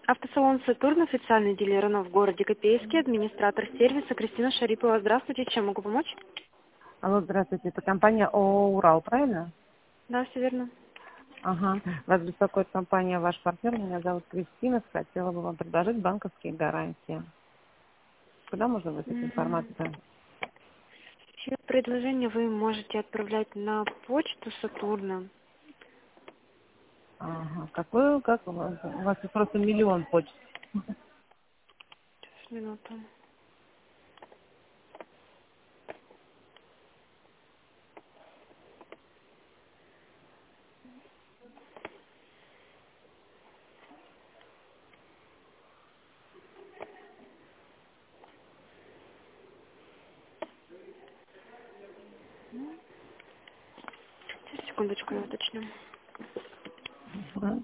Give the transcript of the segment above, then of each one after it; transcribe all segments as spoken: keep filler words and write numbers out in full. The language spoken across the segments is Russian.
Автосалон «Сатурн», официальный дилер Renault в городе Копейске, администратор сервиса Кристина Шарипова. Здравствуйте, чем могу помочь? Алло, здравствуйте. Это компания ООО «Урал», правильно? Да, все верно. Ага. Вас беспокоит компания «Ваш партнер». Меня зовут Кристина. Хотела бы вам предложить банковские гарантии. Куда можно выслать М, информацию? Все предложения вы можете отправлять на почту «Сатурна». Ага. Какой, как у вас? У вас тут просто миллион почт. Сейчас, минуту. Сейчас, секундочку, я уточню. Ага.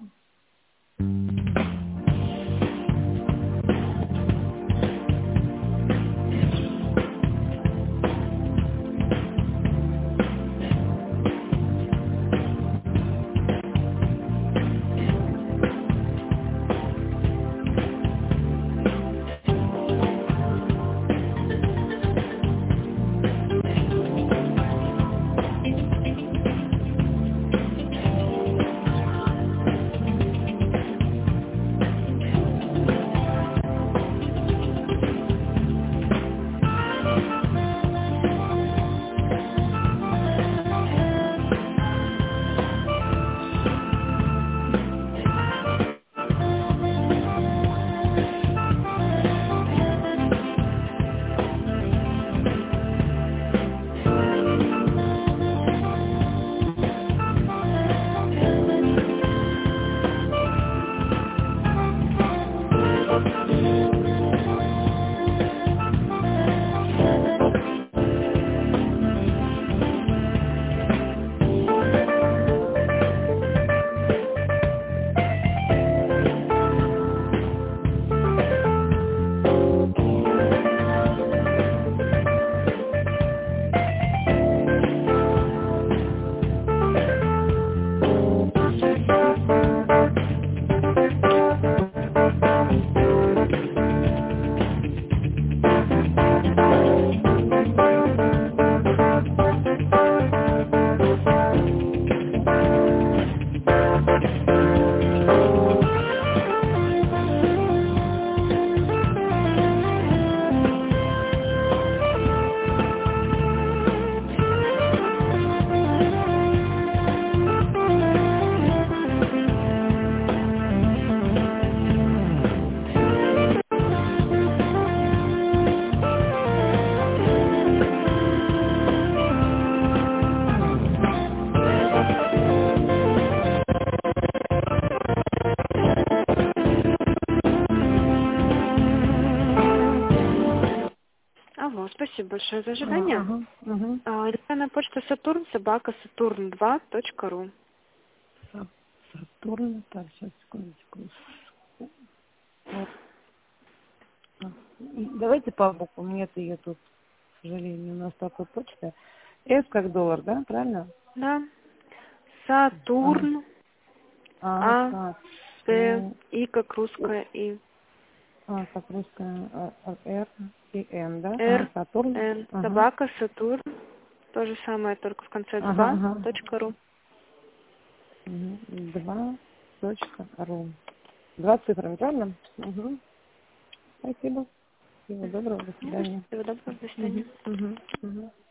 Алло, спасибо большое за ожидание. Ага. Ага. А, электронная почта «Сатурн», собака сатурн два точка ру. Са- Сатурн. Так, сейчас, секундочку. Вот. А, и Давайте по буквам. Нет ее тут, к сожалению, у нас такой почта. С как доллар, да? Правильно? Да. Ага. «Сатурн», А, А, так. Т, Ну, И как у- русская, И, а, как русская, а, а, Р и Н, да? Ага, Р, Сатурн. Н, Ага. собака сатурн, то же самое, только в конце Ага, два ага. точка ру. Мгм. Два точка ру. Два цифры, правильно? Угу. Спасибо. Всего доброго, до Ну, свидания. всего доброго, до свидания. Угу. Угу. Угу.